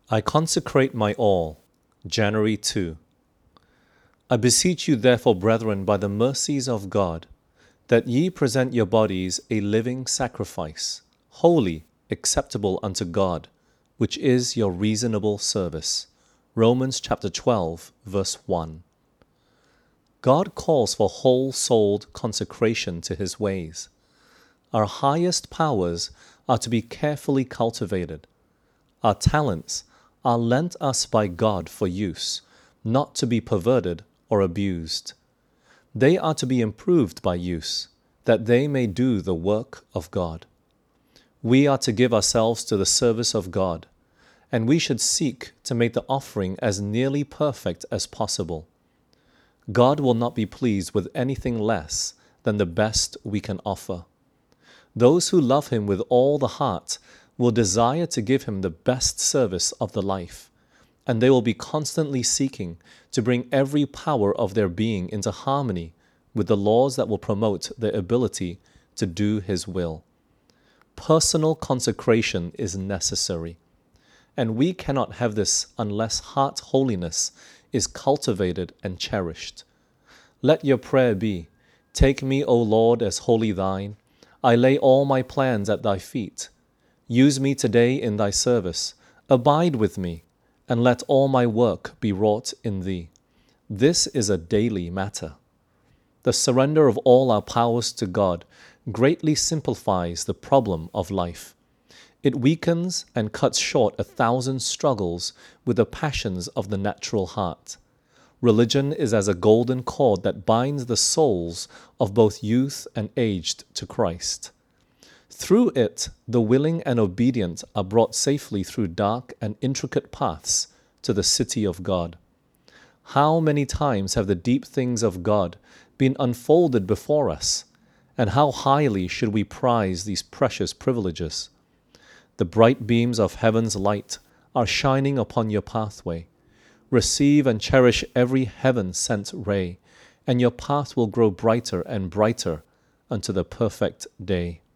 I consecrate my all. January 2. I beseech you therefore, brethren, by the mercies of God, that ye present your bodies a living sacrifice, holy, acceptable unto God, which is your reasonable service. Romans chapter 12, verse 1. God calls for whole-souled consecration to his ways. Our highest powers are to be carefully cultivated. Our talents are lent us by God for use, not to be perverted or abused. They are to be improved by use, that they may do the work of God. We are to give ourselves to the service of God, and we should seek to make the offering as nearly perfect as possible. God will not be pleased with anything less than the best we can offer. Those who love him with all the heart will desire to give him the best service of the life, and they will be constantly seeking to bring every power of their being into harmony with the laws that will promote their ability to do his will. Personal consecration is necessary, and we cannot have this unless heart holiness is cultivated and cherished. Let your prayer be, "Take me, O Lord, as wholly thine. I lay all my plans at thy feet. Use me today in thy service. Abide with me, and let all my work be wrought in thee." This is a daily matter. The surrender of all our powers to God greatly simplifies the problem of life. It weakens and cuts short 1,000 struggles with the passions of the natural heart. Religion is as a golden cord that binds the souls of both youth and aged to Christ. Through it, the willing and obedient are brought safely through dark and intricate paths to the city of God. How many times have the deep things of God been unfolded before us, and how highly should we prize these precious privileges? The bright beams of heaven's light are shining upon your pathway. Receive and cherish every heaven-sent ray, and your path will grow brighter and brighter unto the perfect day.